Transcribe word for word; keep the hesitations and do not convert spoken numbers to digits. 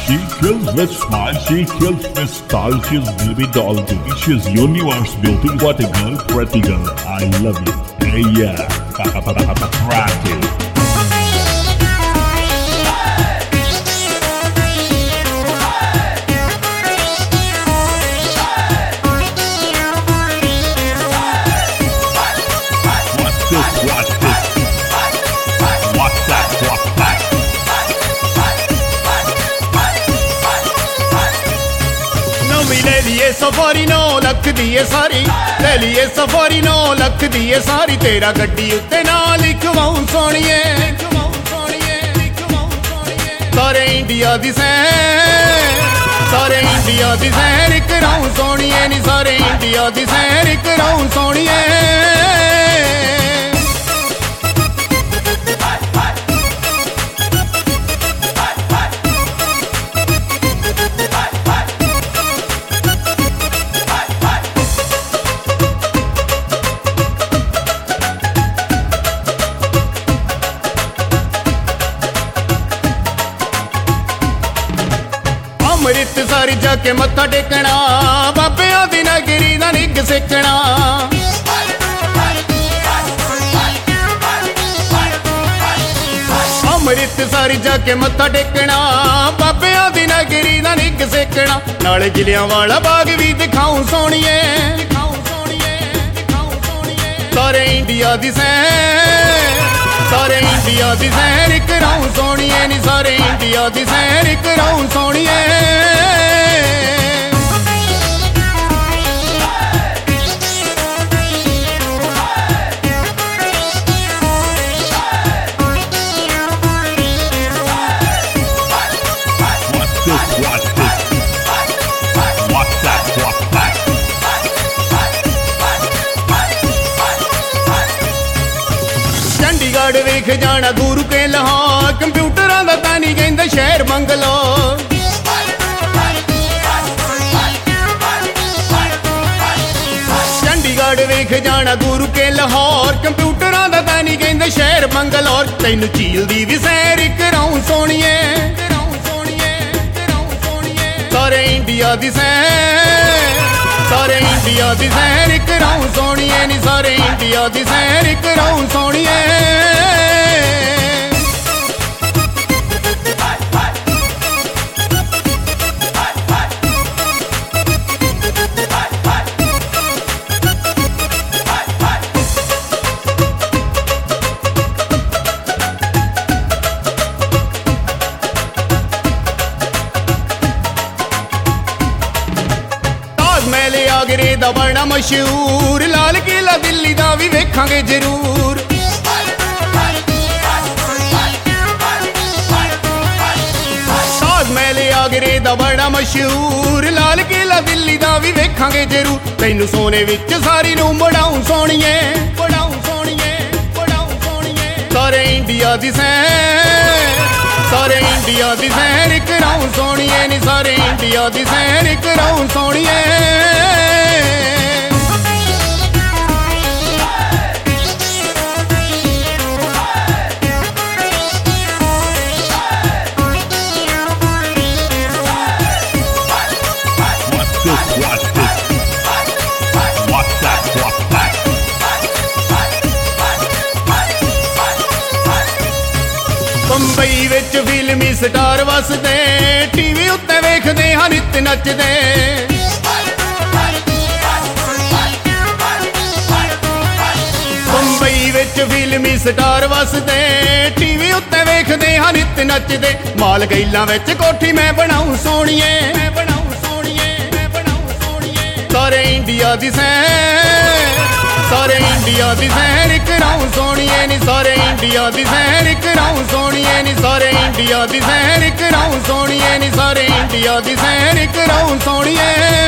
She kills with smile, she kills with style. She's baby doll beauty, she's universe beauty. What a girl, pretty girl, I love you. Hey yeah, crack it. ले लिए safari नौ लख दी है सारी, ले लिए safari नौ लख दी है सारी। तेरा गड्डी उत्ते ना लिखवाऊं सोनिए, सारे इंडिया दी सैर, सारे इंडिया दी सैर कराऊं सोनिए नी, सारे इंडिया दी सैर कराऊं सोनिए। अमृतसर जाके मत्था टेकना, बाबियां दी नगरी दा निग सिक्खना। अमृतसर जाके मत्था टेकना, बाबियां दी नगरी दा निग सिक्खना। नाले जलियांवाला बाग भी दिखाऊं सोनिए, सारे इंडिया दी सैर, सारे इंडिया दी सैर कराऊं सोनिए नी, सारे इंडिया दी सैर कराऊं सोनिए। चंडीगढ़ वेख जाना गुरु के लाहौर, कंप्यूटरां दा तानी कहंदे शहर मंगलो। चंडीगढ़ वेख जाना गुरु के लाहौर, कंप्यूटरां दा तानी कहंदे शहर मंगलोर। तैनू झील दी भी सैर कराऊं सोनिए, सारे इंडिया दी सैर, सारे इंडिया दी सैर कराऊं सोनिए नी, सारे इंडिया दी सैर कराऊं सोनिए। महल आगरे दा बड़ा मशहूर, लाल किला दिल्ली दा भी वेखांगे जरूर। ताज महल आगरे दा बड़ा मशहूर, लाल किला दिल्ली दा भी वेखांगे जरूर। तैनू सोने विच सारी नूं बढ़ाऊं सोनिए, बढ़ाऊं सोनिए, बढ़ाऊं सोनिए। सारे इंडिया दी सैर, सारे इंडिया दी सैर कराऊं सोनिए नी, सारे इंडिया दी सैर कराऊं सोनिए। बंबई विच फिल्मी स्टार वसदे, टीवी उत्ते वेखदे हां नित नचदे। बंबई विच फिल्मी स्टार वसदे, टीवी उत्ते वेखदे हां नित नचदे। माल गैलां विच कोठी मैं बनाऊं सोनिए, मैं बनाऊं सोनिए, मैं बनाऊं सोनिए। सारे इंडिया दी सैर, सारे इंडिया दी सैर कराऊं सोनिए नी, सारे इंडिया दी सैर कराऊं सोनिए नी, सारे इंडिया दी सैर कराऊं सोनिए नी, सारे इंडिया दी सैर कराऊं सोनिए।